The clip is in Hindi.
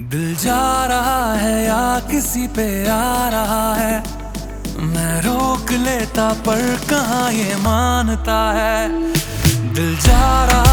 दिल जा रहा है या किसी पे आ रहा है, मैं रोक लेता पर कहाँ ये मानता है। दिल जा रहा